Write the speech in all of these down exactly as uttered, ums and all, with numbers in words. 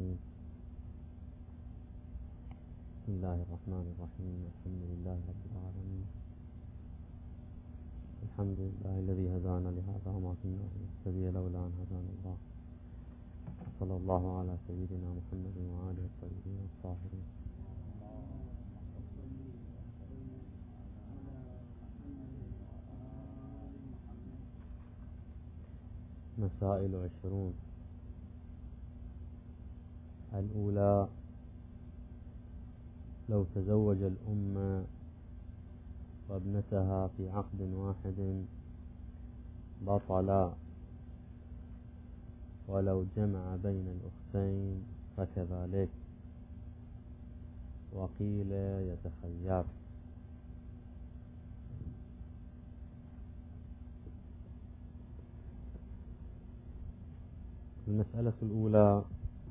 الرحيم. بسم الله الرحمن الرحيم. الحمد لله رب العالمين. الحمد لله الذي هدانا لهذا وما كنا لنهتدي لولا أن هدانا الله. صلى الله على سيدنا محمد وآله الطيبين الطاهرين. مسائل عشرون. الأولى: لو تزوج الأم وابنتها في عقد واحد بطلا، ولو جمع بين الأختين فكذلك، وقيل يتخير. المسألة الأولى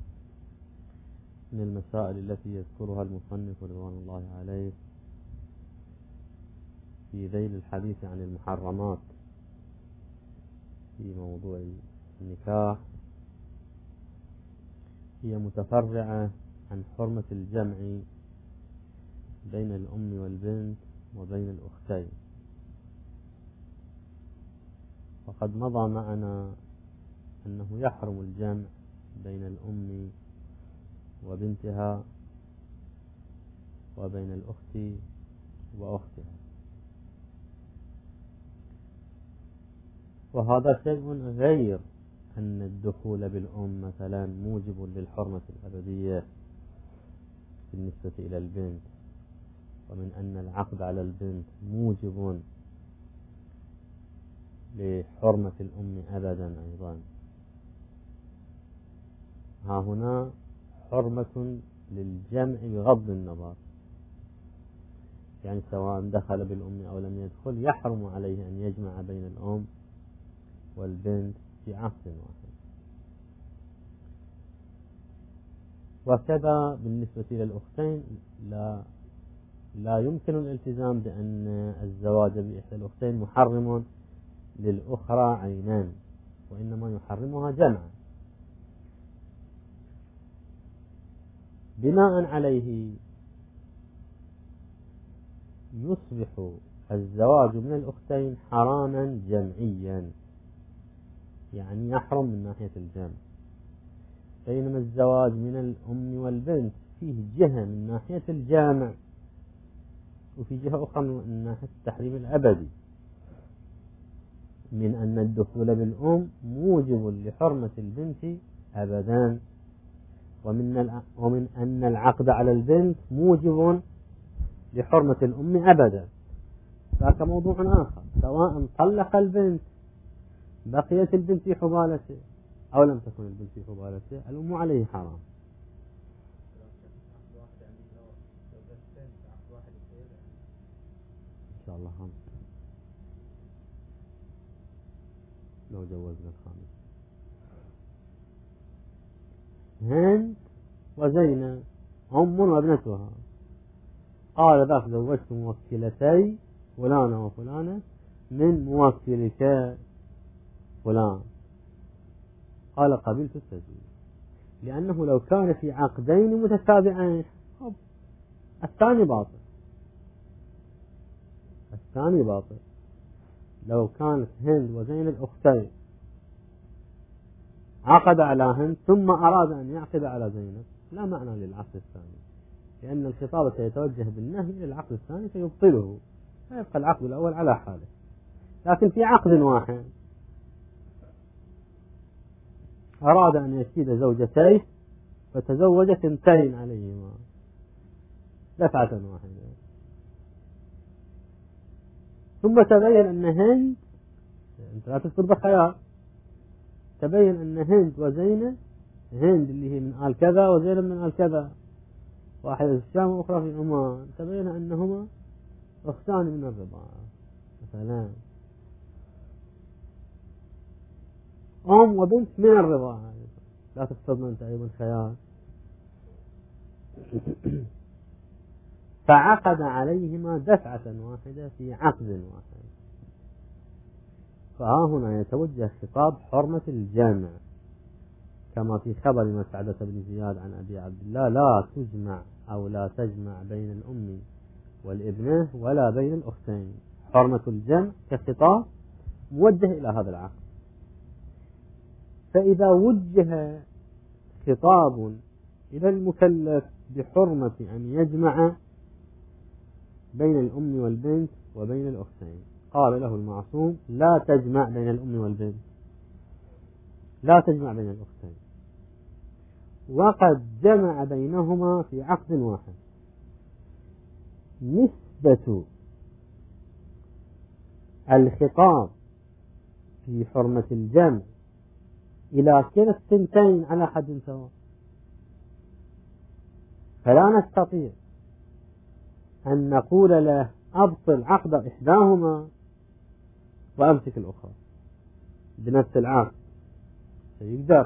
من المسائل التي يذكرها المصنف رضوان الله عليه في ذيل الحديث عن المحرمات في موضوع النكاح، هي متفرعة عن حرمة الجمع بين الأم والبنت وبين الأختين. وقد مضى معنا أنه يحرم الجمع بين الأم وبنتها وبين الأخت وأختها، وهذا شيء غير أن الدخول بالأم مثلا موجب للحرمة الأبدية بالنسبة إلى البنت، ومن أن العقد على البنت موجب لحرمة الأم أبدا أيضا. ها هنا حرمة للجمع بغض النظر، يعني سواء دخل بالأم أو لم يدخل يحرم عليه أن يجمع بين الأم والبنت في عقد واحد. وكذا بالنسبة للأختين لا لا يمكن الالتزام بأن الزواج بإحدى الأختين محرم للأخرى عينان، وإنما يحرمها جمعا. بناء عليه يصبح الزواج من الأختين حراما جمعيا، يعني يحرم من ناحية الجمع، بينما الزواج من الأم والبنت فيه جهة من ناحية الجامع وفي جهة أخرى من ناحية التحريم الأبدي، من أن الدخول بالأم موجب لحرمة البنت أبدا، ومن ومن أن العقد على البنت موجب لحرمة الأم أبدا. ذاك موضوع آخر، سواء طلق البنت بقيت البنت في حبالته أو لم تكن البنت في حبالته، الأم عليه حرام. إن شاء الله خمس لو جوزنا الخامس. هند وزينب أم وابنتها، قال ذاك زوجت موكلتي فلانة وفلانة من موكلك فلان، قال قبلت التزويج، لأنه لو كان في عقدين متتابعين الثاني باطل. الثاني باطل لو كانت هند وزينب أختين، عقد على هند ثم أراد أن يعقد على زينب، لا معنى للعقد الثاني، لأن الخطاب سيتوجه بالنهي إلى العقد الثاني فيبطله، فيبقى العقد الأول على حاله. لكن في عقد واحد أراد أن يشيد زوجتيه فتزوج اثنتين عليهما دفعة واحدة، ثم تبين أن هند، أنت لا تذكر بخيار، تبين أن هند وزينب، هند اللي هي من آل كذا وزينب من آل كذا، واحدة في الشام وأخرى في عمان، تبين أنهما أختان من الرضاعة مثلا، أم وبنت من الرضاعة، لا تقصدنا أنت أيضا خيار. فعقد عليهما دفعة واحدة في عقد واحد، فها هنا يتوجه خطاب حرمة الجامع، كما في خبر مسعدة بن زياد عن أبي عبد الله: لا تجمع أو لا تجمع بين الأم والابنة ولا بين الأختين. حرمة الجمع كخطاب موجه إلى هذا العقد. فإذا وجه خطاب إلى المكلف بحرمة أن يجمع بين الأم والبنت وبين الأختين، قال له المعصوم: لا تجمع بين الأم والبنت، لا تجمع بين الأختين، وقد جمع بينهما في عقد واحد. نسبة الخطاب في حرمة الجمع إلى كلا الثنتين على حد سواء، فلا نستطيع أن نقول له أبطل عقد إحداهما وأمسك الأخرى بنفس العقد. يقدر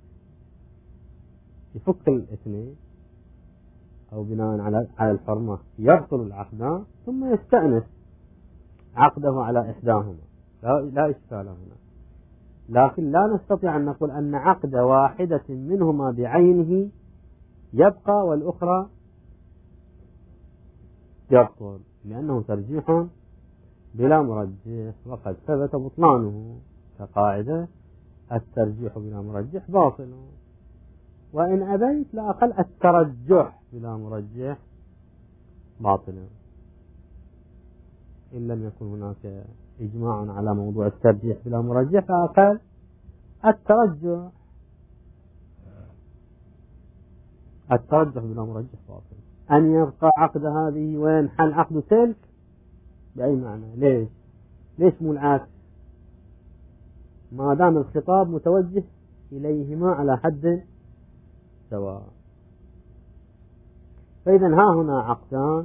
يفك الاثنين أو بناء على على الحرمة يبطل العقدان ثم يستأنف عقده على إحداهما، لا, لا إشكال هنا. لكن لا نستطيع أن نقول أن عقد واحدة منهما بعينه يبقى والأخرى يبطل، لأنه ترجيح بلا مرجح، وقد ثبت بطلانه كقاعدة: الترجيح بلا مرجح باطل، وإن أبيت لأقل الترجح بلا مرجح باطل، إن لم يكن هناك إجماع على موضوع الترجيح بلا مرجح فأقل الترجح الترجح بلا مرجح باطل. أن يبقى عقد هذه وينحل عقد تلك بأي معنى؟ ليش؟ ليش مو العكس؟ ما دام الخطاب متوجه إليهما على حد سواء. فإذا ها هنا عقدان: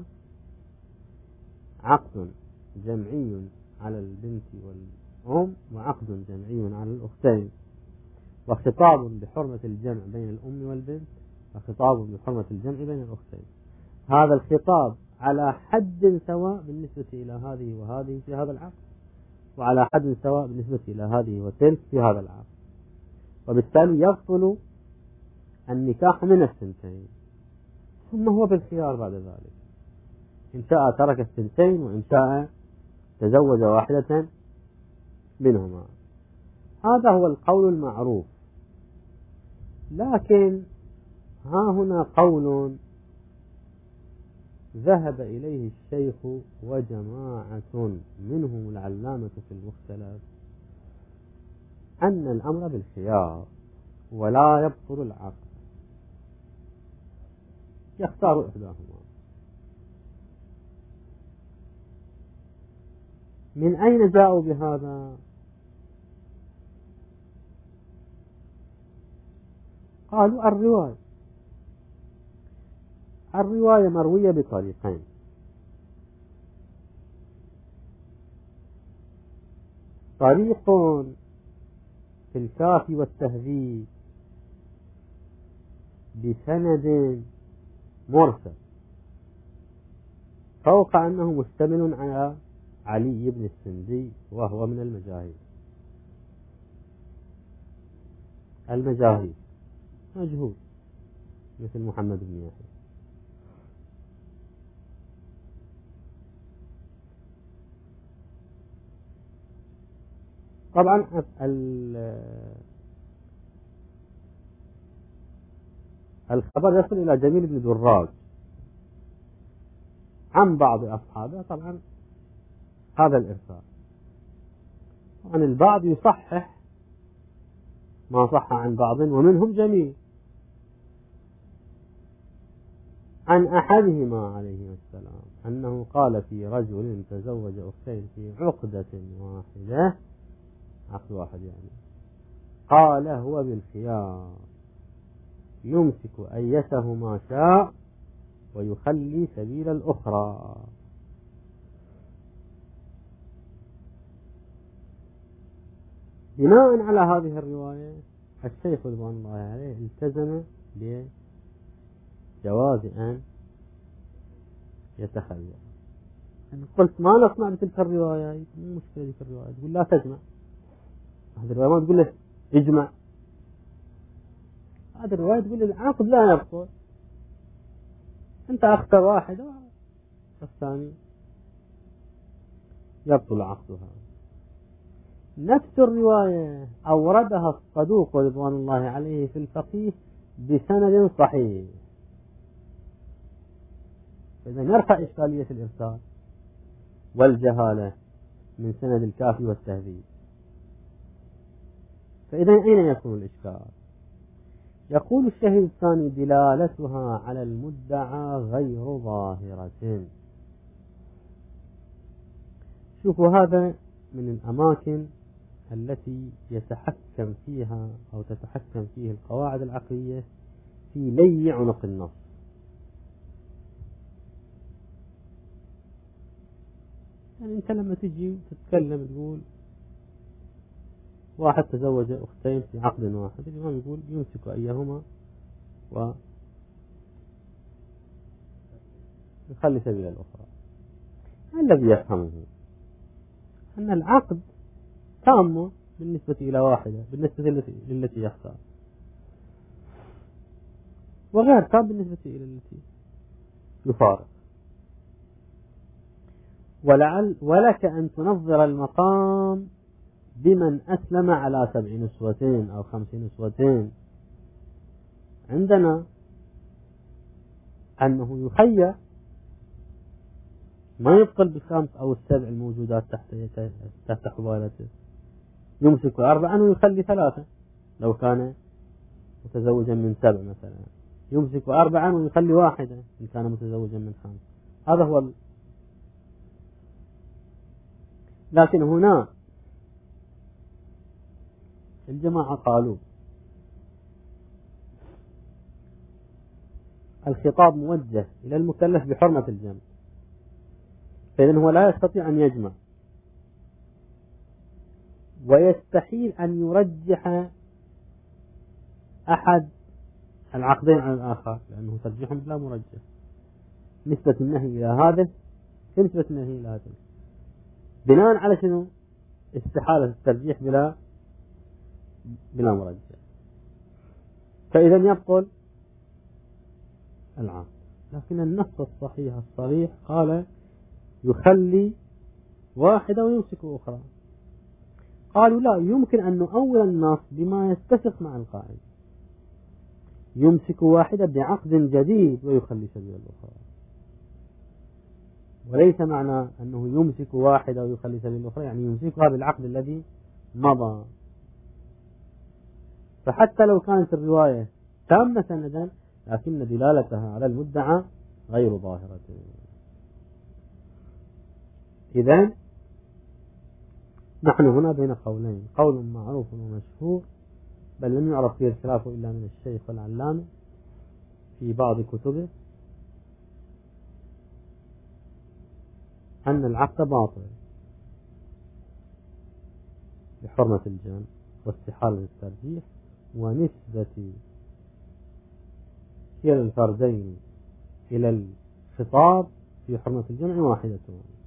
عقد جمعي على البنت والأم، وعقد جمعي على الأختين، وخطاب بحرمة الجمع بين الأم والبنت، وخطاب بحرمة الجمع بين الأختين. هذا الخطاب على حد سواء بالنسبة إلى هذه وهذه في هذا العقد، وعلى حد سواء بالنسبة إلى هذه وتلك في هذا العقد، وبالتالي يبطل النكاح من الثنتين، ثم هو بالخيار بعد ذلك، إن شاء ترك الثنتين وإن شاء تزوج واحدة منهما. هذا هو القول المعروف. لكن ها هنا قول ذهب إليه الشيخ وجماعة منهم العلامة في المختلف، أن الأمر بالخيار ولا يبطل العقد، يختار إحداهما. من أين جاءوا بهذا؟ قالوا الرواية الرواية مروية بطريقين: طريق في الكافي والتهذيب بسند مرسل، فوق أنه مشتمل على علي بن السندي وهو من المجاهيل. المجاهيل مجهول مثل محمد بن يحيى. طبعا الخبر يصل إلى جميل بن دراج عن بعض أصحابه، طبعا هذا الإرسال. طبعا البعض يصحح ما صح عن بعض، ومنهم جميل عن أحدهما عليه السلام أنه قال في رجل تزوج أختين في عقدة واحدة، عقد واحد يعني، قال هو بالخيار يمسك أيتهما شاء ويخلي سبيل الأخرى. بناء على هذه الرواية الشيخ رضوان الله عليه التزم بجواز أن يتخير. يعني قلت ما نسمع بتلك الرواية، مو مشكلة تلك الرواية، تقول لا تجمع، هذه الرواية ما تقول لك اجمع، هذه الرواية تقول العقد لا يبطل، أنت أختر واحد الثاني يبطل عقدها. نفس الرواية أوردها الصدوق رضوان الله عليه في الفقيه بسند صحيح، إذا يرفع إشكالية الإرسال والجهالة من سند الكافي والتهذيب. فإذا أين يكون الإشكال؟ يقول الشهيد الثاني دلالتها على المدعى غير ظاهرة. شوفوا، هذا من الأماكن التي يتحكم فيها أو تتحكم فيه القواعد العقلية في لي عنق النص. يعني أنت لما تجي تتكلم تقول واحد تزوج أختين في عقد واحد، الإمام يقول يمسك أيهما ويخلي سبيل الأخرى. الذي يفهمه أن العقد تام بالنسبة إلى واحدة بالنسبة للتي يختار، وغير تام بالنسبة إلى التي يفارق. ولعل ولك أن تنظر المقام بمن أسلم على سبع نسوتين أو خمس نسوتين. عندنا أنه يخير، ما يبطل بالخمس أو السبع الموجودات تحت تحت حوالته، يمسك أربعا ويخلي ثلاثة لو كان متزوجا من سبع مثلا، يمسك أربعا ويخلي واحدة إن كان متزوجا من خمس. هذا هو ال... لكن هنا الجماعة قالوا الخطاب موجه إلى المكلف بحرمة الجمع، فإذن هو لا يستطيع أن يجمع، ويستحيل أن يرجح أحد العقدين على الآخر، لأنه ترجيحهم بلا مرجح. نسبة النهي إلى هذا في نسبة النهي إلى هذا، بناء على شنو؟ استحالة الترجيح بلا بلا مرجح. فإذا يبطل العقد. لكن النص الصحيح الصريح قال يخلي واحدة ويمسك أخرى. قالوا لا، يمكن أن نؤول النص بما يتفق مع القاعدة، يمسك واحدة بعقد جديد ويخلي سبيل الأخرى، وليس معنى أنه يمسك واحدة ويخلي سبيل الأخرى يعني يمسكها بالعقد الذي مضى. فحتى لو كانت الرواية تامة سندا، لكن دلالتها على المدعى غير ظاهرة. إذن نحن هنا بين قولين، قول معروف ومشهور بل لم يعرف فيه الخلاف إلا من الشيخ والعلامة في بعض كتبه، أن العقد باطل بحرمة الجمع واستحالة الترجيح، ونسبة كلا الفردين إلى الخطاب في حرمة الجمع واحدة.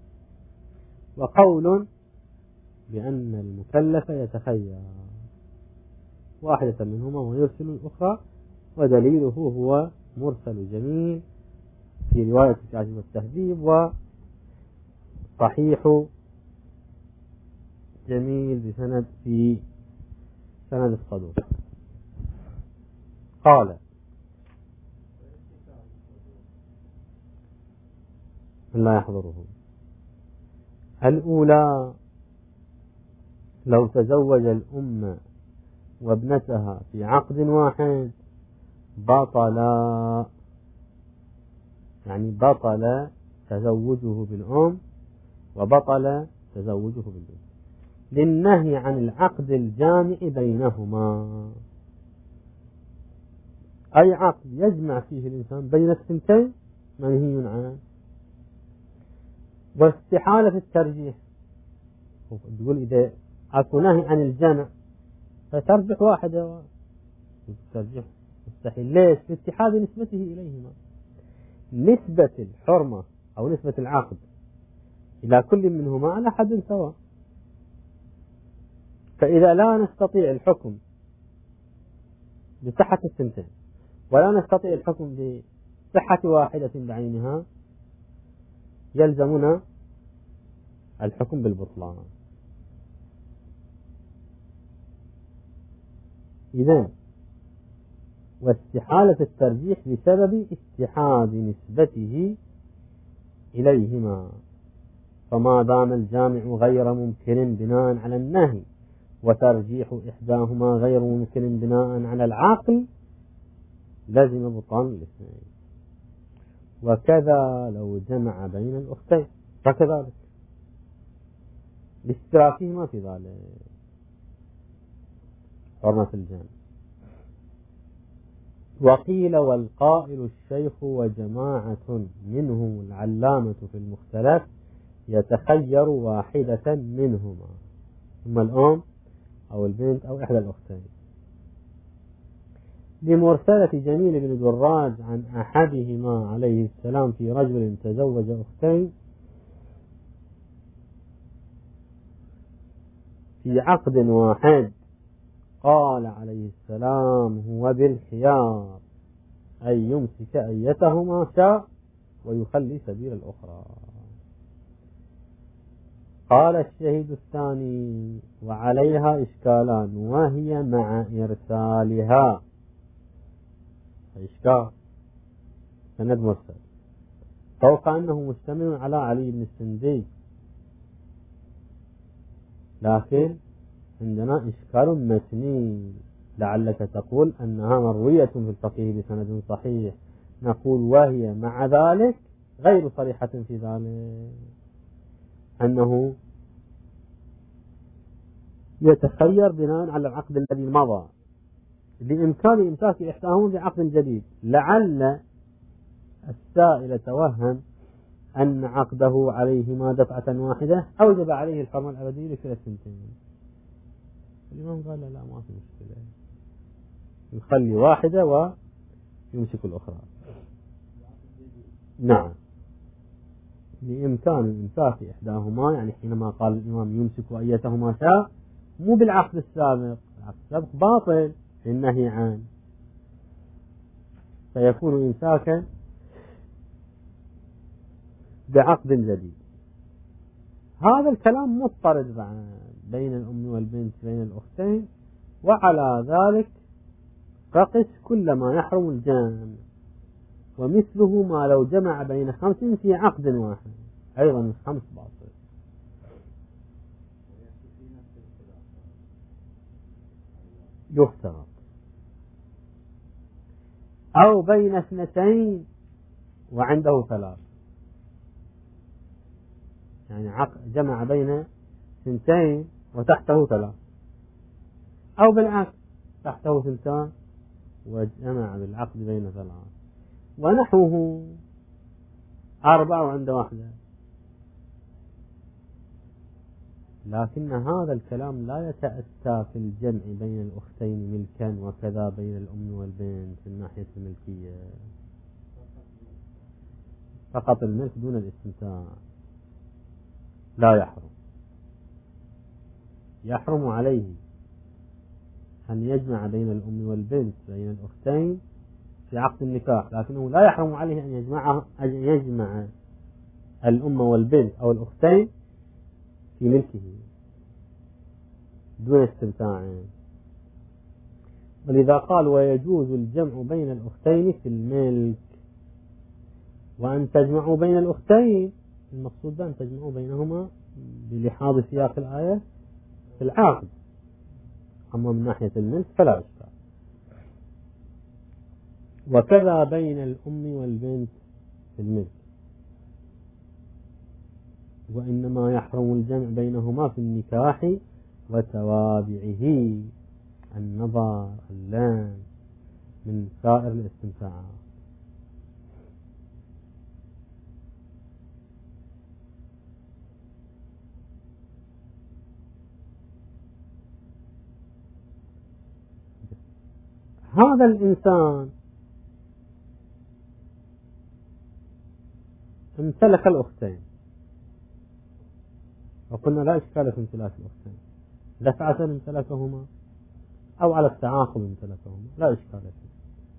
وقول بأن المكلف يتخير واحدة منهما ويرسل الأخرى، ودليله هو مرسل جميل في رواية الكاشف والتهذيب، وصحيح جميل بسند في سند الصدوق. قال لا يحضره. الأولى لو تزوج الأم وابنتها في عقد واحد بطلا، يعني بطل تزوجه بالأم وبطل تزوجه بالبنت، للنهي عن العقد الجامع بينهما. أي عقد يجمع فيه الإنسان بين الثنتين منهي عنه. واستحالة الترجيح، تقول إذا أكو نهي عن الجمع فترجح واحدة والترجيح مستحيل. ليش؟ لاتحاد نسبته إليهما. نسبة الحرمة أو نسبة العقد إلى كل منهما على حد سواء. فإذا لا نستطيع الحكم بصحة الثنتين، ولا نستطيع الحكم بصحة واحدة بعينها، يلزمنا الحكم بالبطلان. إذن واستحالة الترجيح بسبب اتحاد نسبته إليهما، فما دام الجامع غير ممكن بناء على النهي وترجيح إحداهما غير ممكن بناء على العقل لازم بطلان الاثنين. وكذا لو جمع بين الأختين فكذلك لاشتراكهما في ذلك حرمة الجمع. وقيل والقائل الشيخ وجماعة منهم العلامة في المختلف يتخير واحدة منهما، ثم الأم أو البنت أو إحدى الأختين، لمرسلة جميل بن دراج عن أحدهما عليه السلام في رجل تزوج أختين في عقد واحد، قال عليه السلام هو بالخيار أن يمسك أيتهما شاء ويخلي سبيل الأخرى. قال الشهيد الثاني وعليها إشكالان، وهي مع إرسالها إشكال سند مرسل فوق أنه مشتمل على علي بن السندي، لكن عندنا إشكال متني لعلك تقول أنها مروية في الفقيه بسند صحيح، نقول وهي مع ذلك غير صريحة في ذلك، أنه يتخير بناء على العقد الذي مضى بإمكان إمساك إحداهما بعقد جديد. لعل السائل توهم أن عقده عليهما دفعة واحدة أوجب عليه الحرمة الأبدية لكلا الثنتين. الإمام قال لا ما في مشكلة، يخلي واحدة ويمسك الأخرى. نعم، بإمكان إمساك إحداهما، يعني حينما قال الإمام يمسك أيتهما شاء مو بالعقد السابق، العقد السابق باطل في النهي عنه، فيكون إمساكا بعقد جديد. هذا الكلام مضطرد بين الأم والبنت بين الأختين، وعلى ذلك فقس كل ما يحرم الجمع، ومثله ما لو جمع بين خمس في عقد واحد أيضا الخمس باطل. يفترض أو بين اثنتين وعنده ثلاث، يعني جمع بين ثنتين وتحته ثلاث، أو بالعكس تحته ثنتان وجمع بالعقد بين ثلاث، ونحوه أربعة وعنده واحدة. لكن هذا الكلام لا يتأتى في الجمع بين الأختين ملكا، وكذا بين الأم والبنت من ناحية الملكية، فقط الملك دون الاستمتاع لا يحرم. يحرم عليه أن يجمع بين الأم والبنت بين الأختين في عقد النكاح، لكنه لا يحرم عليه أن يجمع أن يجمع الأم والبنت أو الأختين في ملكه دون استمتاع. ولذا قال ويجوز الجمع بين الأختين في الملك، وأن تجمعوا بين الأختين المقصود أن تجمعوا بينهما بلحاظ سياق الآية في العقد، أما من ناحية الملك فلا إشكال. وكذا بين الأم والبنت في الملك، وإنما يحرم الجمع بينهما في النكاح وتوابعه النظر اللام من سائر الاستمتاع. هذا الإنسان امتلك الأختين، وقلنا لا إشكال في امتلاك الأختين، دفعة امتلكهما أو على التعاقب امتلكهما لا إشكال فيه.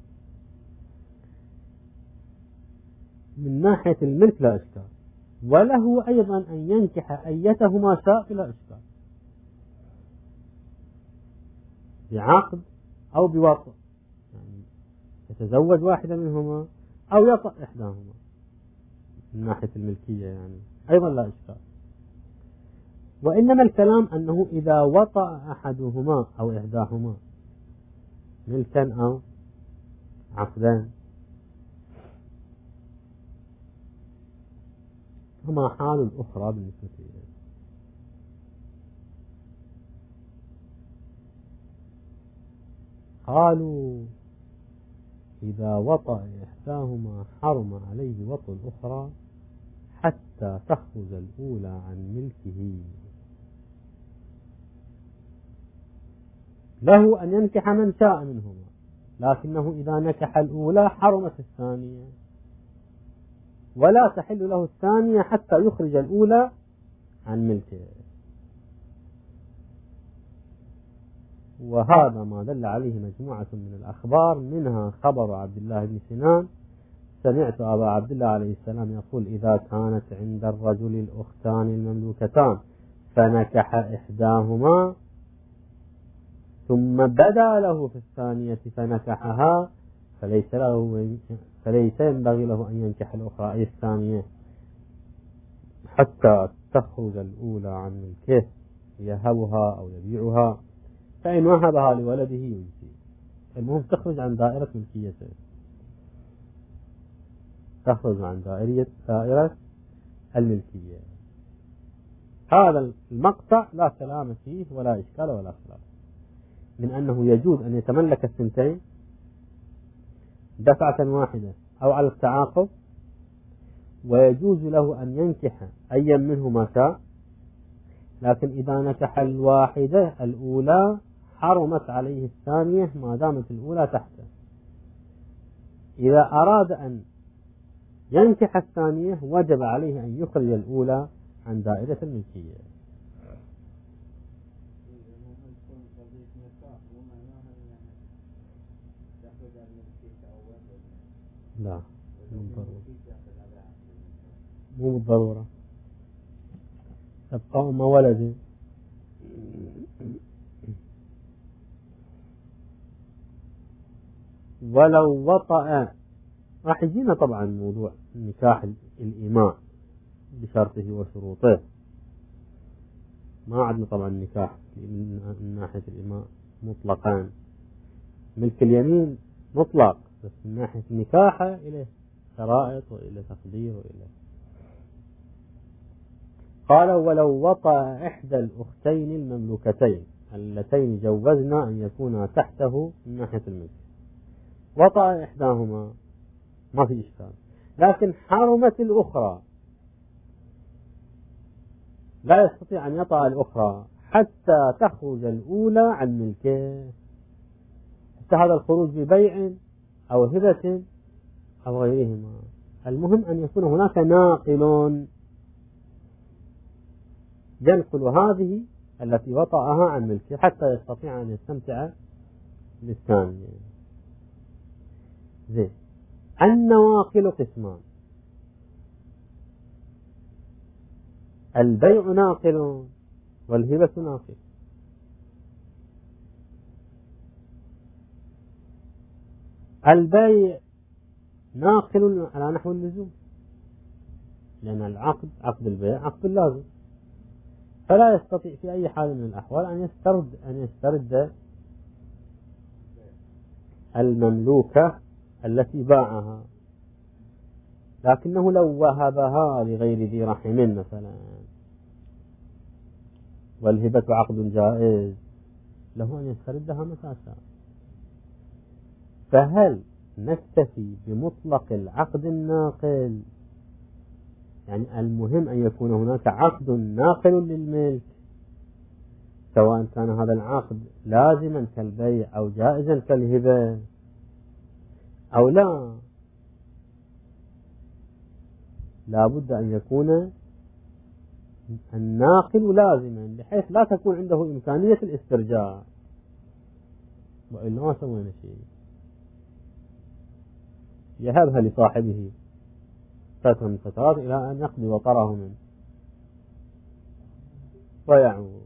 من ناحية الملك لا إشكال، وله أيضا أن ينكح أيتهما شاء بلا إشكال، بعقد أو بوطء، يعني يتزوج واحدة منهما أو يطأ إحداهما. من ناحية الملكية يعني أيضا لا إشكال. وإنما الكلام أنه إذا وطأ أحدهما أو إحداهما ملكا أو عقدا فما حال الأخرى بالنسبة إليه؟ قالوا إذا وطأ إحداهما حرم عليه وطء الأخرى حتى تخرج الأولى عن ملكه. له أن ينكح من شاء منهما، لكنه إذا نكح الأولى حرمت الثانية، ولا تحل له الثانية حتى يخرج الأولى عن ملكه. وهذا ما دل عليه مجموعة من الأخبار، منها خبر عبد الله بن سنان: سمعت أبا عبد الله عليه السلام يقول: إذا كانت عند الرجل الأختان المملوكتان فنكح إحداهما ثم بدا له في الثانية فنكحها فليس له فليس ينبغي له أن ينكح الأخرى أي الثانية حتى تخرج الأولى عن ملكه يهبها أو يبيعها، فإن وهبها لولده يجزي. المهم تخرج عن دائرة ملكيته، تخرج عن دائرة دائرة الملكية. هذا المقطع لا كلام فيه ولا إشكال ولا خلاف، من أنه يجوز أن يتملك الثنتين دفعة واحدة أو على التعاقب، ويجوز له أن ينكح أيا منهما شاء، لكن إذا نكح الواحدة الأولى حرمت عليه الثانية ما دامت الأولى تحته. إذا أراد أن ينكح الثانية وجب عليه أن يخرج الأولى عن دائرة الملكية. لا مو بالضرورة، مو بالضرورة تبقى أم ولد. ولو وطأ، راح يجينا طبعا موضوع نكاح الإماء بشرطه وشروطه. ما عندنا طبعا نكاح من ناحية الإماء مطلقان، ملك اليمين مطلق، بس من ناحية النكاح إليه شرائط وإلى تقدير وإلى. قال: ولو وطأ إحدى الأختين المملوكتين اللتين جوزنا أن يكونا تحته من ناحية الملك، وطأ إحداهما ما في إشكال، لكن حرمت الأخرى، لا يستطيع أن يطأ الأخرى حتى تخرج الأولى عن ملكه. حتى هذا الخروج ببيع أو هبة أو غيرهما، المهم أن يكون هناك ناقل ينقل هذه التي وطأها عن ملكه حتى يستطيع أن يستمتع بالثانية. زين. النواقل قسمان: البيع ناقل والهبة ناقل. البيع ناقل على نحو اللزوم، لأن العقد عقد البيع عقد لازم، فلا يستطيع في أي حال من الأحوال أن يسترد أن يسترد المملوكة التي باعها، لكنه لو وهبها لغير ذي رحم مثلا، والهبة عقد جائز، له أن يستردها متى شاء. فهل نكتفي بمطلق العقد الناقل؟ يعني المهم أن يكون هناك عقد ناقل للملك، سواء كان هذا العقد لازما كالبيع أو جائزا كالهبة أو لا، لا بد أن يكون الناقل لازما بحيث لا تكون عنده إمكانية الاسترجاع. وإلا ما سوينا شيء. يهبها لصاحبه فترة من فترات إلى أن يقضي وطره منه ويعود.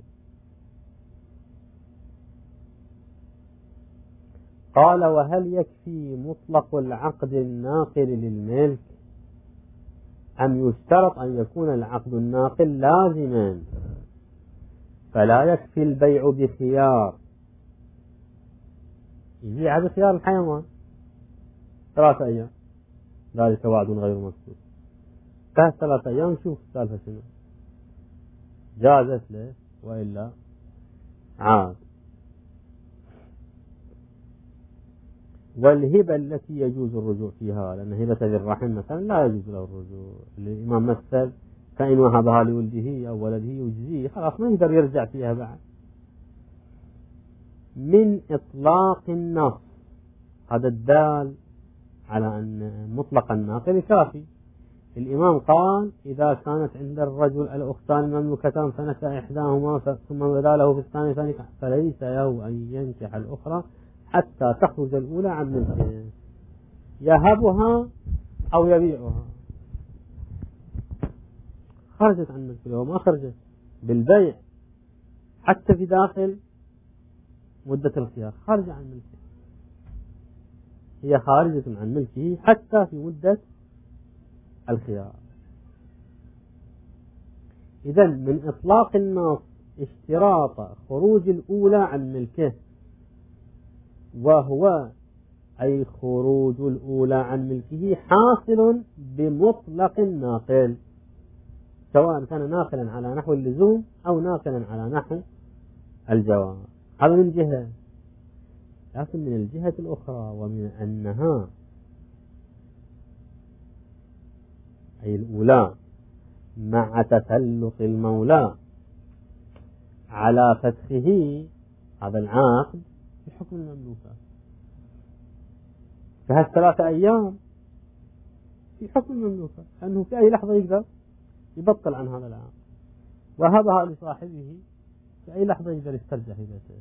قال: وهل يكفي مطلق العقد الناقل للملك أم يشترط أن يكون العقد الناقل لازما فلا يكفي البيع بخيار؟ يبيع بخيار الحيوان ثلاثة أيام، ذلك وعد غير مكتوب. بعد ثلاثة أيام شوف السالفة شنو، جازت له وإلا عاد. والهبة التي يجوز الرجوع فيها، لأن هبة بالرحم مثلا لا يجوز له الرجوع. الإمام مثل: فإن وهبها لولده أو ولده يجزيه، خلاص ما يقدر يرجع فيها بعد. من إطلاق النص، هذا الدال على أن مطلق الناقل كافي. الإمام قال: إذا كانت عند الرجل الأختان المملوكتان فنكح إحداهما ثم بدا له في الثانية فنكح، فليس له أن ينكح الأخرى حتى تخرج الأولى عن ملكه، يهبها أو يبيعها. خرجت عن ملكه وما خرجت بالبيع، حتى في داخل مدة الخيار خارجة عن ملكه، هي خارجة عن ملكه حتى في مدة الخيار. إذن من إطلاق النص اشتراط خروج الأولى عن ملكه، وهو أي خروج الأولى عن ملكه حاصل بمطلق الناقل، سواء كان ناقلا على نحو اللزوم أو ناقلا على نحو الجواز. هذا من جهة، لكن من الجهة الأخرى ومن أنها أي الأولى مع تسلط المولى على فتحه هذا العقد بحكم المملوكات، فهالثلاثة أيام في حكم المملوكات، أنه في أي لحظة يقدر يبطل عن هذا العقد، وهبها لصاحبه في أي لحظة يقدر يسترجع هبته.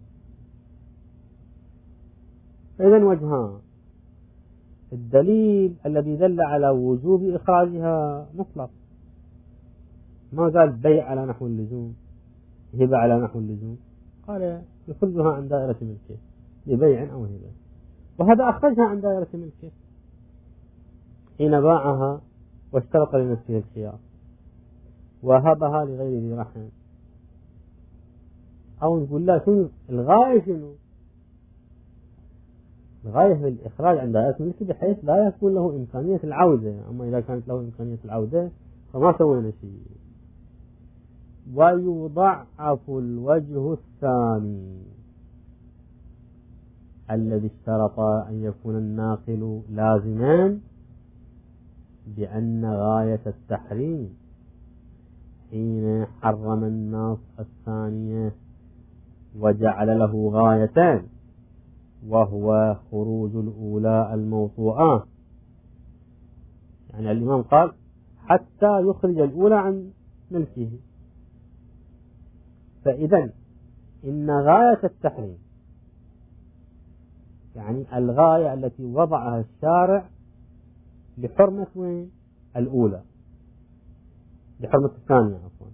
فإذن وجهان: الدليل الذي دل على وجوب إخراجها مطلق، ما قال بيع على نحو اللزوم، هبة على نحو اللزوم، قال يخرجها عن دائرة ملكه ببيع أو هبة، وهذا أخرجها عن دائرة ملكه حين باعها واشترط لنفسه الخيار، وهبها لغير ذي رحم. أو نقول لا، شنو الغاية؟ شنو الغاية في الإخراج عن دائرة ملكه بحيث لا يكون له إمكانية العودة. أما إذا كانت له إمكانية العودة فما سوينا شيء. ويضعف الوجه الثاني الذي اشترط أن يكون الناقل لازما، بأن غاية التحريم حين حرم النص الثانية وجعل له غايتان، وهو خروج الأولى الموطوءة. يعني الإمام قال حتى يخرج الأولى عن ملكه، فإذا إن غاية التحريم يعني الغاية التي وضعها الشارع لحرمة وين؟ الأولى، لحرمة الثانية عفوا.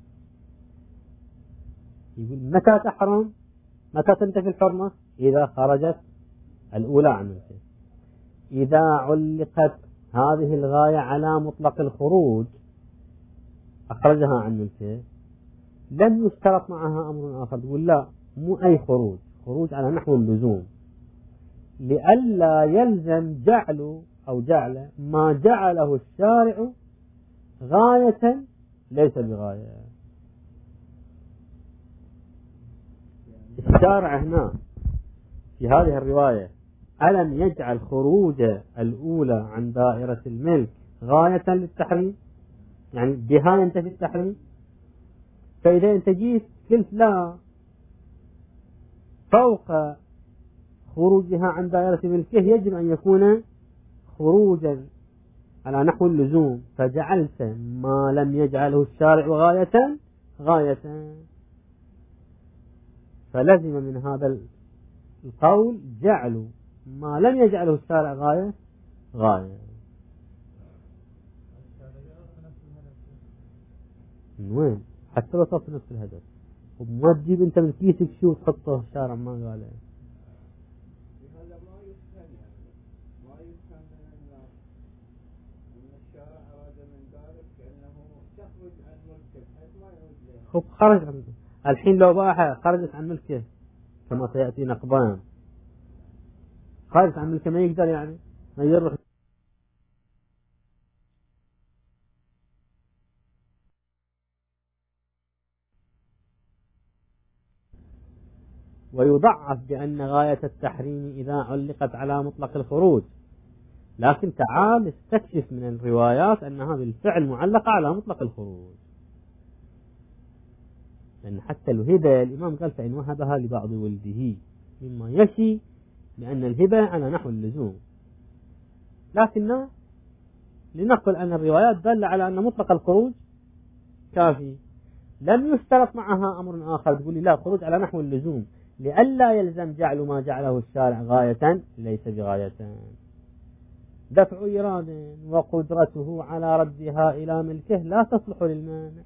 يقول متى تحرم؟ متى تنتهي الحرمة؟ إذا خرجت الأولى عن ملكه. إذا علقت هذه الغاية على مطلق الخروج أخرجها عن ملكه، لم يشترط معها أمر آخر، تقول لا مو أي خروج، خروج على نحو اللزوم، لئلا يلزم جعل أو جعل ما جعله الشارع غاية ليس بغاية. الشارع هنا في هذه الرواية ألم يجعل خروج الأولى عن دائرة الملك غاية للتحريم؟ يعني بها ينتهي التحريم. فإذا أنت جيت قلت لا، فوق خروجها عن دائرة ملكه يجب أن يكون خروجا على نحو اللزوم، فجعلت ما لم يجعله الشارع غاية غاية، فلزم من هذا القول جعل ما لم يجعله الشارع غاية غاية. من وين؟ حتى لو صار نفس الهدف، وما تجيب انت من كيسك شو تحطه في الشارع ما قال. هذا ما يفهم يعني ما يفهم من الناس ان الشارع اراد من ذلك كانه تخرج عن ملكه بحيث ما يعود له. خب خرج عن الحين لو باعها خرجت عن ملكه كما سيأتي نقبان، خرجت عن ملكه ما يقدر يعني ما يروح. ويضعف بأن غاية التحريم إذا علقت على مطلق الخروج، لكن تعال استكشف من الروايات أنها بالفعل معلقة على مطلق الخروج. لأن حتى الهبة الإمام قال فإن وهبها لبعض ولده مما يشي لأن الهبة على نحو اللزوم، لكن لنقل أن الروايات دل على أن مطلق الخروج كافي. لم يشترط معها أمر آخر تقول لي لا خروج على نحو اللزوم لئلا يلزم جعل ما جعله الشارع غاية ليس بغاية. دفع إراد وقدرته على ردها إلى ملكه لا تصلح للمانع.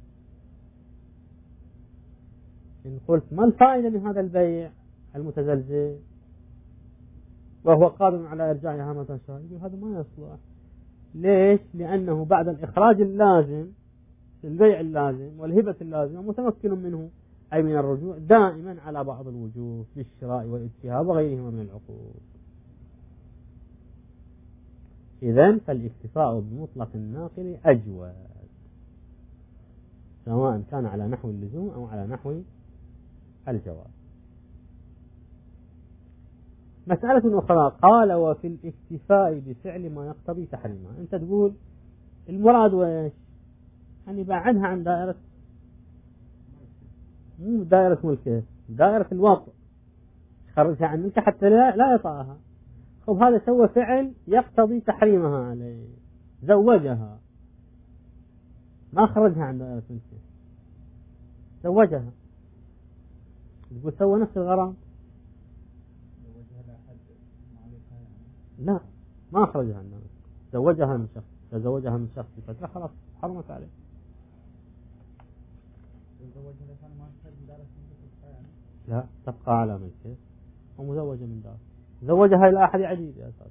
إن قلت ما الفائدة من هذا البيع المتزلزل وهو قادر على إرجاعها متى شاء، هذا ما يصلح. ليش؟ لأنه بعد الإخراج اللازم البيع اللازم والهبة اللازمة متمكن منه أي من الرجوع دائما على بعض الوجوه للشراء والاتهاب وغيرهما من العقود. إذن فالاكتفاء بمطلق الناقل أجود سواء كان على نحو اللزوم أو على نحو الجواز. مسألة أخرى قال وفي الاكتفاء بفعل ما يقتضي تحريمها. أنت تقول المراد وإيش؟ يعني بعدها عن دائرة مو دائرة ملكه دائرة الوطء، خرجها عن ملكه حتى لا, لا يطاعها. خب هذا سوى فعل يقتضي تحريمها عليه، زوجها ما خرجها عن دائرة ملكه زوجها، يقول سوى نفس الغرام لا ما خرجها عن دائرة، زوجها من شخص تزوجها من شخص فترة خلاص حرمت عليه. لا تبقى على ملكه ومزوجة من دار، زوجها إلى أحد عديد يا أساس.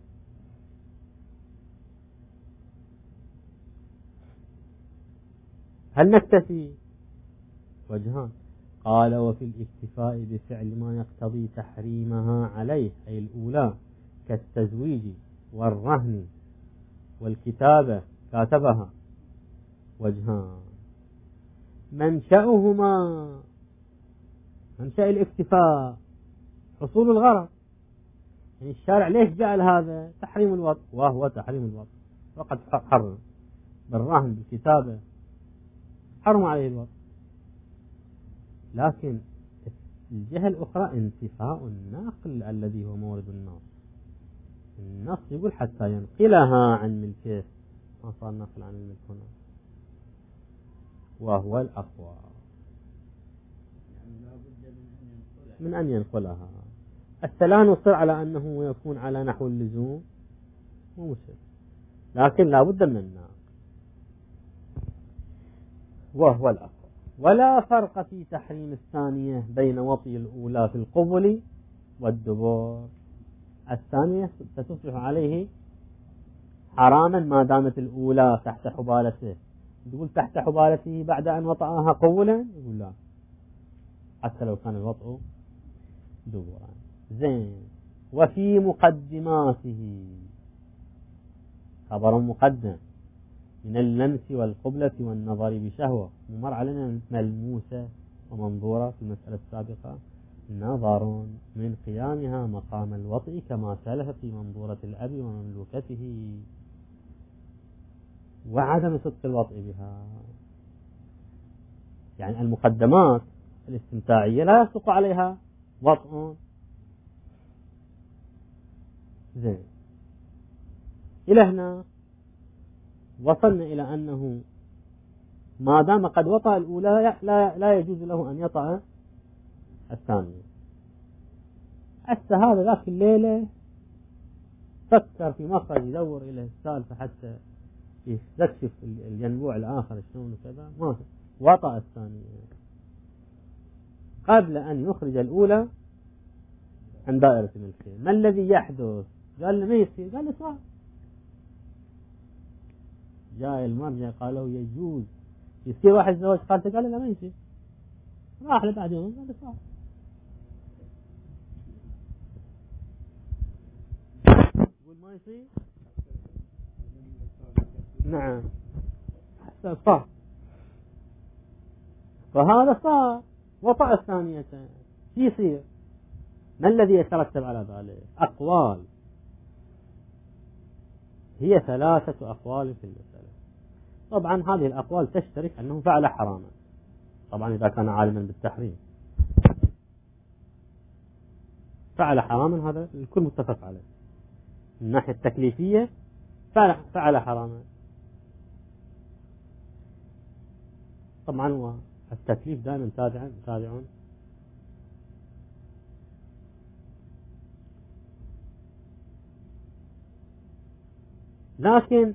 هل نكتفي؟ وجهان. قال وفي الاكتفاء بفعل ما يقتضي تحريمها عليه أي الأولى كالتزويج والرهن والكتابة كاتبها وجهان. منشأهما منشأ الاكتفاء حصول الغرض، يعني الشارع ليش جعل هذا تحريم الوطء وهو تحريم الوطء وقد حرم بالرهن بالكتابة حرم عليه الوطء، لكن الجهة الأخرى انتفاء الناقل الذي هو مورد النص. النص يقول حتى ينقلها عن ملكه، ما صار نقل عن الملك هنا وهو الأقوى من أن ينقلها. السلام يصير على أنه يكون على نحو اللزوم مو مشكلة، لكن لا بد من الناقل وهو الأقوى. ولا فرق في تحريم الثانية بين وطي الأولى في القبل والدبر. الثانية ستصبح عليه حراما ما دامت الأولى تحت حبالته. تقول تحت حبالته بعد أن وطأها قبلا، يقول لا حتى لو كان الوطء دبرا. زين. وفي مقدماته خبر مقدم من اللمس والقبلة والنظر بشهوة، ومر علينا ملموسة ومنظورة في المسألة السابقة، نظر من قيامها مقام الوطء كما سلف في منظورة الأب ومملوكته، وعدم صدق الوطء بها. يعني المقدمات الاستمتاعية لا يصدق عليها وطء. زين. إلى هنا وصلنا إلى أنه ما دام قد وطأ الأولى لا, لا يجوز له أن يطأ الثانية. هسه هذا ذاك الليلة فكر في مخرج يدور إلى السالفة حتى يستكشف الينبوع الآخر شلون وكذا، ما وطأ الثانية قبل أن يخرج الأولى عن دائرة الملكية. ما الذي يحدث؟ قال له ما يصير، قال له صار. جاء المرجع قالوا يجوز يصير واحد زوج خالته، قال له لا ما يصير. راح له بعد يوم قال له صار. يقول ما يصير؟ نعم صار. فهذا صار وطأ الثانية، شو يصير؟ ما الذي يترتب على ذلك؟ أقوال، هي ثلاثة أقوال في المسألة. طبعا هذه الأقوال تشترك أنه فعل حراما، طبعا إذا كان عالما بالتحريم فعل حراما، هذا الكل متفق عليه. من الناحية التكليفية فعل, فعل حراما، طبعا التكليف دائما تابع تابعون. لكن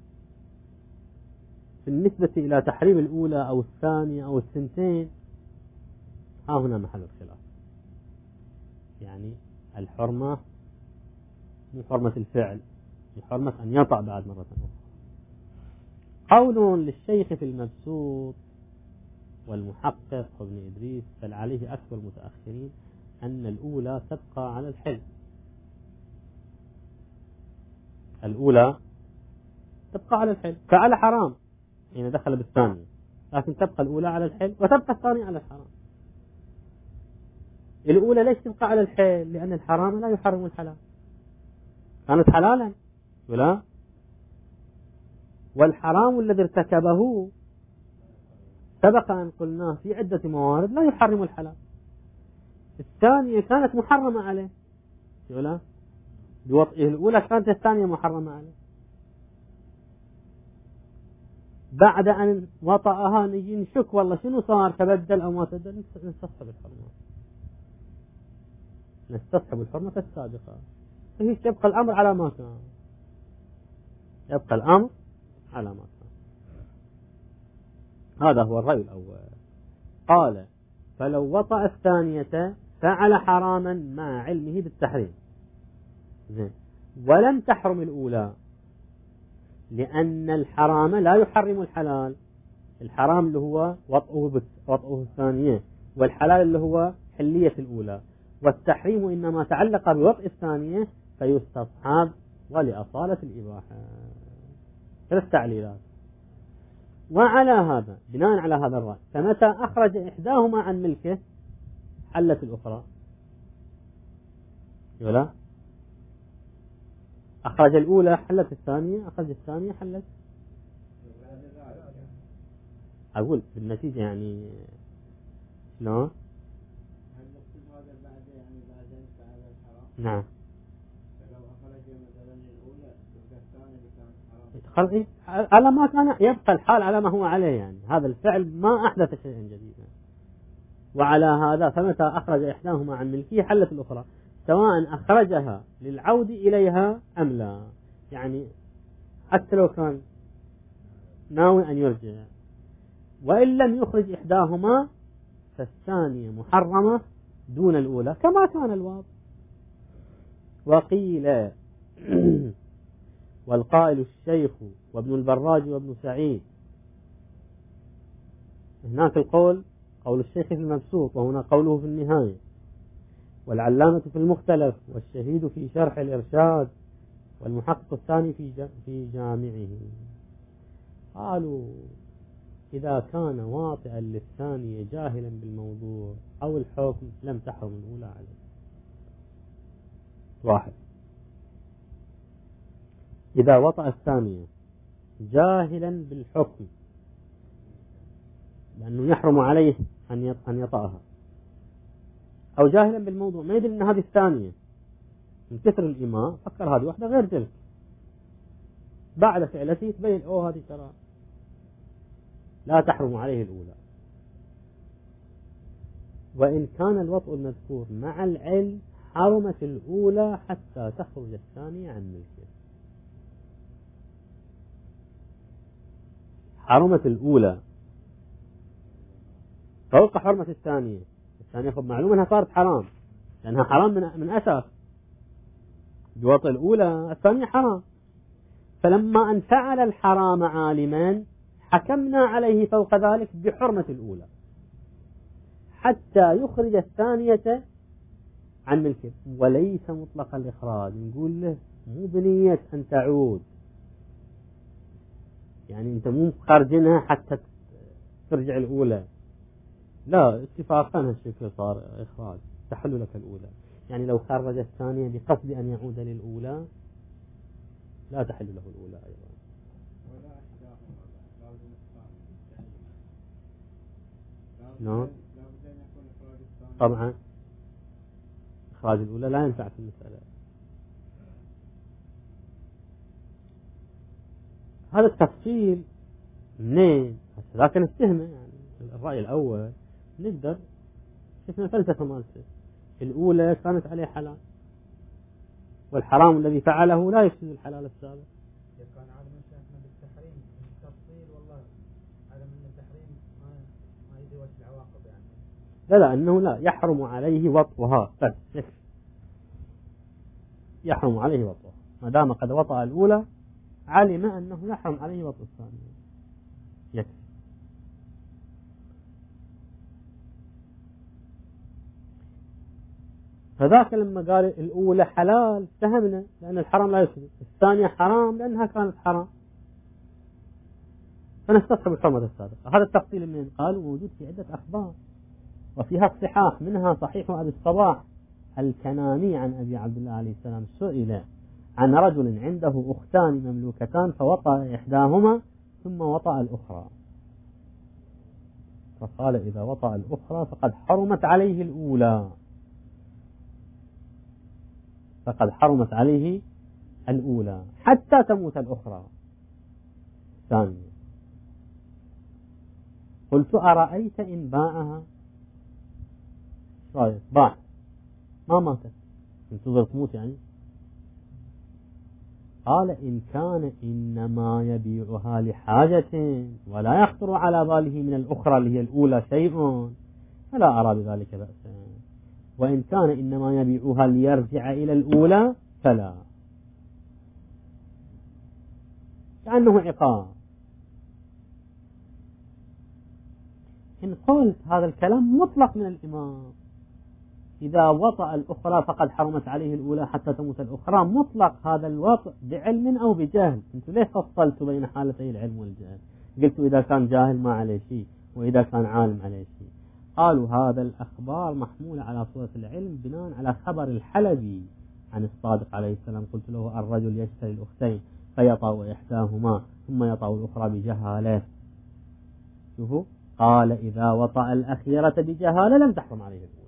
بالنسبة إلى تحريم الأولى أو الثانية أو الثنتين، ها هنا محل الخلاف. يعني الحرمة مو حرمة الفعل، هي حرمة أن يطأ بعد مرة أخرى. قول للشيخ في المبسوط والمحقق وابن إدريس بل عليه أكثر المتأخرين أن الأولى تبقى على الحل. الأولى تبقى على الحل، فعل حرام حين دخل بالثانية، لكن تبقى الأولى على الحل وتبقى الثانية على الحرام. الأولى ليش تبقى على الحل؟ لأن الحرام لا يحرم الحلال، كانت حلالا ولا؟ والحرام الذي ارتكبه سبق أن قلناه في عدة موارد لا يحرم الحلال. الثانية كانت محرمة عليه ولا؟ بوطئه الأولى كانت الثانية محرمة عليه، بعد أن وطأها نجي نشك والله شنو صار، تبدل أو ما تبدل، نستصحب الحرمة، نستصحب الحرمة السابقة. فهي يبقى الأمر على ما كان، يبقى الأمر على ما كان. هذا هو الرأي الأول. قال فلو وطأ الثانية فعل حراما مع علمه بالتحريم، زين، ولم تحرم الأولى، لأن الحرام لا يحرم الحلال. الحرام اللي هو وطئه وطئه الثانية، والحلال اللي هو حلية الأولى، والتحريم إنما تعلق بوطئ الثانية فيستصحب ولأصالة الإباحة. ثلاث تعليلات. وعلى هذا بناء على هذا الرأي فمتى أخرج إحداهما عن ملكه حلت الأخرى، ولا أخرج الأولى حلت الثانية، أخرج الثانية حلت. أقول بالنتيجة يعني شلون؟ نعم. خلقي على ما كان، يبقى الحال على ما هو عليه، يعني هذا الفعل ما أحدث شيئا جديدا. وعلى هذا فمتى أخرج إحداهما عن ملكه حلت الأخرى، سواء أخرجها للعود إليها أم لا، يعني حتى لو كان ناوي أن يرجع. وإن لم يخرج إحداهما فالثانية محرمة دون الأولى كما كان الواضح. وقيل والقائل الشيخ وابن البراج وابن سعيد. هناك القول قول الشيخ في المبسوط، وهنا قوله في النهاية، والعلامة في المختلف، والشهيد في شرح الإرشاد، والمحقق الثاني في في جامعه. قالوا إذا كان واطئا للثانية جاهلا بالموضوع أو الحكم لم تحرم الأولى عليه. واحد، إذا وطأ الثانية جاهلا بالحكم لأنه يحرم عليه أن يطأها، أو جاهلا بالموضوع ما يدري أن هذه الثانية، من كثر الإيمان فكر هذه واحدة غير تلك، بعد فعلته تبين أوه هذه ترى لا تحرم عليه الأولى. وإن كان الوطء المذكور مع العلم حرمت الأولى حتى تخرج الثانية عن ملكه. حرمت الأولى فوق حرمة الثانية. الثانية خب معلوم أنها صارت حرام لأنها حرام من, من أساس بوطء الأولى، الثانية حرام. فلما أن فعل الحرام عالما حكمنا عليه فوق ذلك بحرمة الأولى حتى يخرج الثانية عن ملكه، وليس مطلق الإخراج. نقول له مو بنية أن تعود، يعني أنت مو خارجينها حتى ترجع الأولى، لا، اتفاقا هالشكل صار إخراج تحل لك الأولى. يعني لو خرج الثانية بقصد أن يعود للأولى لا تحل له الأولى أيضا. نعم طبعا إخراج الأولى لا ينفع في المسألة. هذا التفصيل منين؟ لكن نستهمه، يعني الرأي الأول نقدر شفنا فلسفة مالته. الأولى كانت عليه حلال، والحرام الذي فعله لا يفسد الحلال السابق. كان عالم شيخنا بالتحريم التفصيل، والله عالم من التحريم ما ما يدري وش العواقب يعني. لا لا أنه لا يحرم عليه وطئها، بس يحرم عليه وطئها ما دام قد وطأ الأولى علم أنه يحرم عليه وطئ الثانية يكفي. فذاك لما قال الأولى حلال فهمنا لأن الحرام لا يفسد، الثانية حرام لأنها كانت حرام، فنستصحب الحرمة السابقة. هذا التفصيل من قال وجود في عدة أخبار وفيها الصحاح، منها صحيح أبي الصباح الكناني عن أبي عبد الله عليه السلام سئل عن رجل عنده أختان مملوكتان فوطأ إحداهما ثم وطأ الأخرى، فقال إذا وطأ الأخرى فقد حرمت عليه الأولى، فقد حرمت عليه الأولى حتى تموت الأخرى الثانية. قلت أرأيت إن باعها؟ رأيت باع ما ماتت انتظر تموت يعني. قال إن كان إنما يبيعها لحاجة ولا يخطر على باله من الأخرى اللي هي الأولى شيء فلا أرى بذلك بأسا، وإن كان إنما يبيعها ليرجع إلى الأولى فلا، كأنه عقاب. إن قلت هذا الكلام مطلق من الإمام، إذا وطأ الأخرى فقد حرمت عليه الأولى حتى تموت الأخرى، مطلق هذا الوطء بعلم أو بجهل. أنتم ليش فصلتوا بين حالتي العلم والجهل؟ قلتوا إذا كان جاهل ما عليه شيء وإذا كان عالم عليه شيء. قالوا هذا الأخبار محمولة على صورة العلم بناء على خبر الحلبي عن الصادق عليه السلام. قلت له الرجل يشتري الأختين فيطأ إحداهما ثم يطأ الأخرى بجهالة. شوفوا قال إذا وطأ الأخيرة بجهالة لم تحرم عليه الأولى،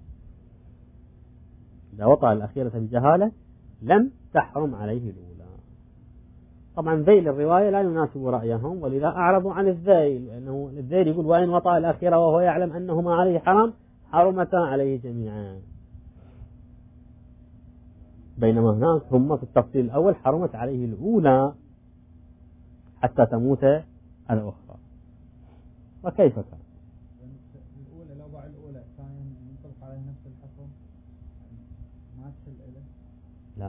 إذا وطأ الأخيرة بجهالة لم تحرم عليه الأولى. طبعا ذيل الرواية لا يناسب رأيهم ولذا أعرضوا عن الذيل، لأنه الذيل يقول وإن وطأ الأخيرة وهو يعلم أنهما عليه حرام حرمتا عليه جميعا، بينما هناك هم في التفصيل الأول حرمت عليه الأولى حتى تموت الأخرى. وكيف كان؟ الأولى لو باع الأولى الثانية ينطبق عليه نفس الحكم ما تشل إليه؟ لا.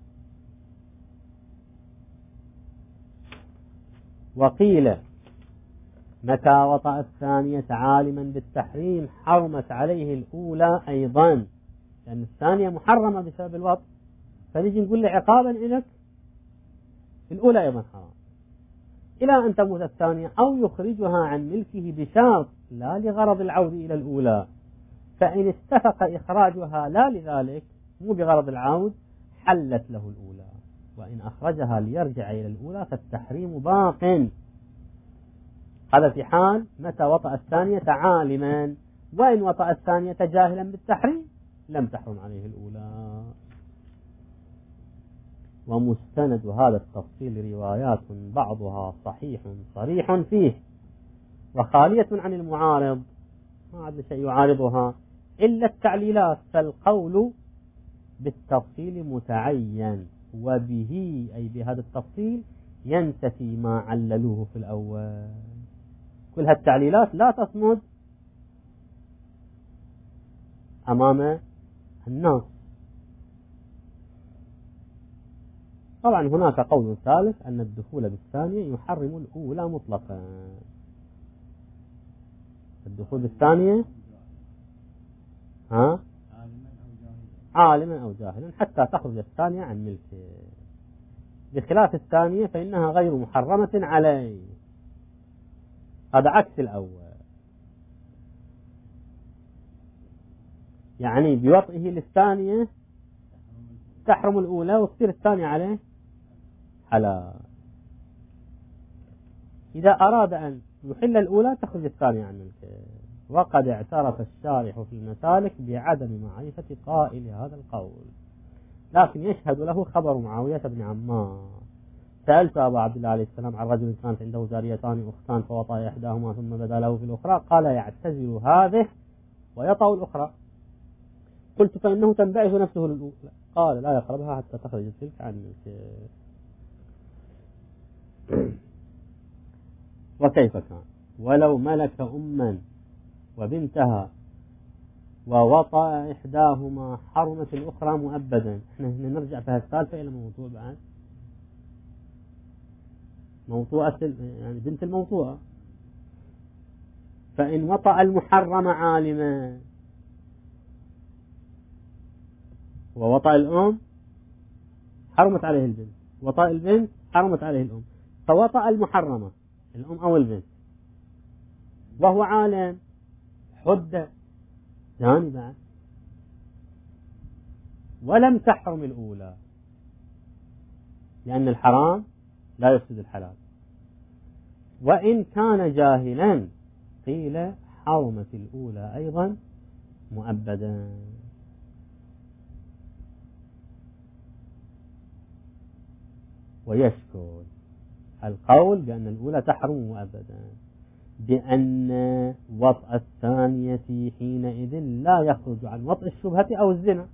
وقيل متى وطأ الثانية عالما بالتحريم حرمت عليه الأولى أيضا، لأن الثانية محرمة بسبب الوطء، فنجي نقول له عقابا لك الأولى أيضا حرام إلى أن تموت الثانية أو يخرجها عن ملكه بشرط لا لغرض العود إلى الأولى، فإن اتفق إخراجها لا لذلك مو بغرض العود حلت له الأولى، وإن أخرجها ليرجع إلى الأولى فالتحريم باق. هذا في حال متى وطأ الثانية عالما، وإن وطأ الثانية جاهلا بالتحريم لم تحرم عليه الأولى. ومستند هذا التفصيل روايات بعضها صحيح صريح فيه وخالية عن المعارض، ما عاد شيء يعارضها إلا التعليلات، فالقول بالتفصيل متعين، وبه أي بهذا التفصيل ينتفي ما عللوه في الأول. كل هالتعليلات لا تصمد أمام الناس. طبعا هناك قول ثالث أن الدخول بالثانية يحرم الأولى مطلقا. الدخول بالثانية ها عالما أو جاهلا حتى تخرج الثانية عن ملكه، بخلاف الثانية فإنها غير محرمة عليه. هذا عكس الأول، يعني بوطئه للثانية تحرم الأولى وتصير الثانية عليه حلال. إذا أراد أن يحل الأولى تخرج الثانية عن ملكه. وقد اعترف الشارح في المسالك بعدم معرفة قائل هذا القول، لكن يشهد له خبر معاوية بن عمار. سألت أبا عبد الله عليه السلام عن رجل كانت عنده جاريتان أختان فوطأ إحداهما ثم بدا له في الأخرى، قال يعتزل هذه ويطأ الأخرى. قلت فإنه تنبعث نفسه للأولى، قال لا يقربها حتى تخرج تلك عن ملكه. وكيف كان ولو ملك أما وبنتها ووطأ إحداهما حرمت الأخرى مؤبدا. احنا نرجع في هالسالفة إلى موضوع بعد موضوع يعني بنت الموضوع. فإن وطأ المحرم عالما ووطأ الأم حرمت عليه البنت، وطأ البنت حرمت عليه الأم، فوطأ المحرمة الأم أو البنت وهو عالم حد ثاني بعد، ولم تحرم الأولى لأن الحرام لا يفسد الحلال. وإن كان جاهلا قيل حرمت الأولى أيضا مؤبدا. ويشكل القول بأن الأولى تحرم مؤبدا بأن وطأ الثانية حينئذ لا يخرج عن وطأ الشبهة أو الزنا.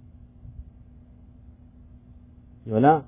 ولا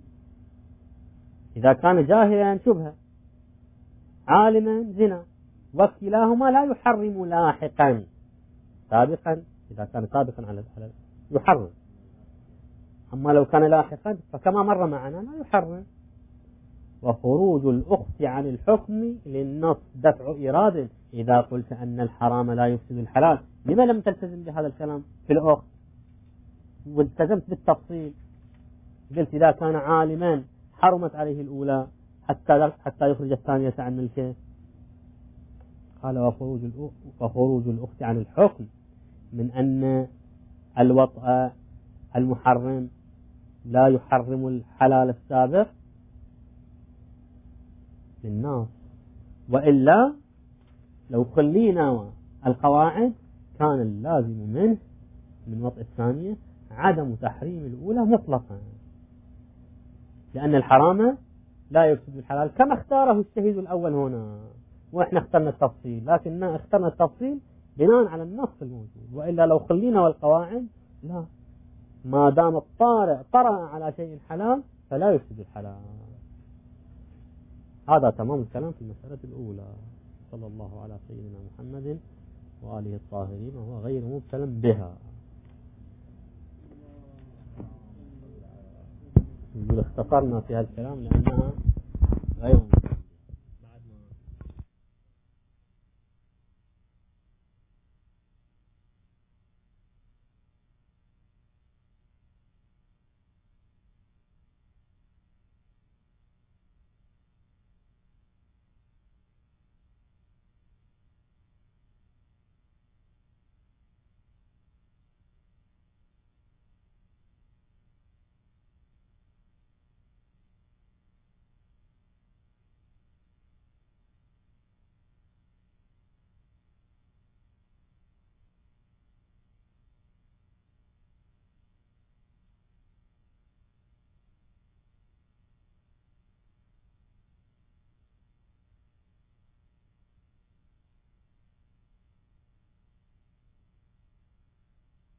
إذا كان جاهلا شبهة عالما زنا، وكلاهما لا يحرم لاحقا. سابقا إذا كان سابقا على الحلال يحرم، أما لو كان لاحقا فكما مر معنا لا يحرم. وخروج الأخت عن الحكم للنص دفع إرادة. إذا قلت أن الحرام لا يفسد الحلال لما لم تلتزم بهذا الكلام في الأخت والتزمت بالتفصيل؟ قلت إذا كان عالما حرمت عليه الأولى حتى حتى يخرج الثانية عن ملكه. قال وخروج الأخت, وخروج الأخت عن الحكم من أن الوطأ المحرم لا يحرم الحلال السابق للناس. وإلا لو خلينا القواعد كان اللازم منه من وطئ الثانية عدم تحريم الأولى مطلقا، لأن الحرام لا يفسد الحلال كما اختاره الشهيد الأول هنا، وإحنا اخترنا التفصيل، لكن اخترنا التفصيل بناء على النص الموجود. وإلا لو خلينا والقواعد لا، ما دام الطارئ طرأ على شيء حلال فلا يفسد الحلال. هذا تمام الكلام في المسألة الأولى. صلى الله على سيدنا محمد وآله الطاهرين وهو غير مبتلى بها. يقول اختصرنا في هذا الكلام لأنها غير